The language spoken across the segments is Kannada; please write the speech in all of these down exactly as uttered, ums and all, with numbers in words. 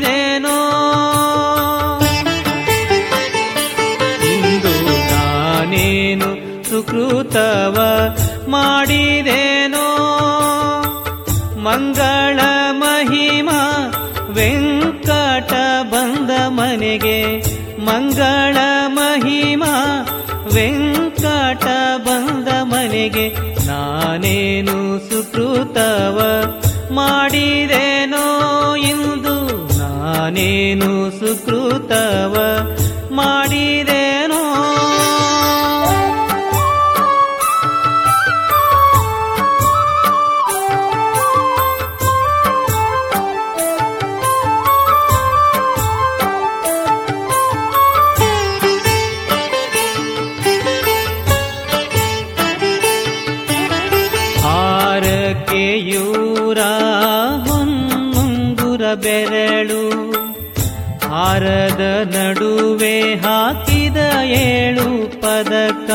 ಮಾಡಿದೇನೋ ಇಂದು ನಾನೇನು ಸುಕೃತವ ಮಾಡಿದೇನೋ ಮಂಗಳ ಮಹಿಮಾ ವೆಂಕಟ ಬಂದ ಮನೆಗೆ ಮಂಗಳ ಮಹಿಮಾ ವೆಂಕಟ ಬಂದ ಮನೆಗೆ ನಾನೇನು ಸುಕೃತವ ಮಾಡಿದೇನೋ ಇಂದು ನಾನೇನು ಸುಕೃತವ ಮಾಡಿದೇನೋ ಹಾರಕೆಯೂರ ಹೊನ್ನುಂಗುರ ಬೆರಳು ಹಾರದ ನಡುವೆ ಹಾಕಿದ ಏಳು ಪದಕ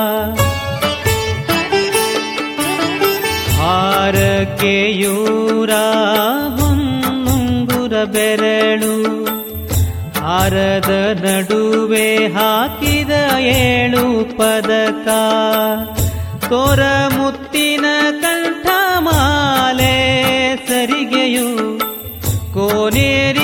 ಹಾರಕೆಯೂರ ಹೊನ್ನುಂಗುರ ಬೆರಳು ಹಾರದ ನಡುವೆ ಹಾಕಿದ ಏಳು ಪದಕ ತೋರ ಮುತ್ತಿನ ಕಂಠಮಾಲೆ ಸರಿಗೆಯು ಕೋನೇರಿ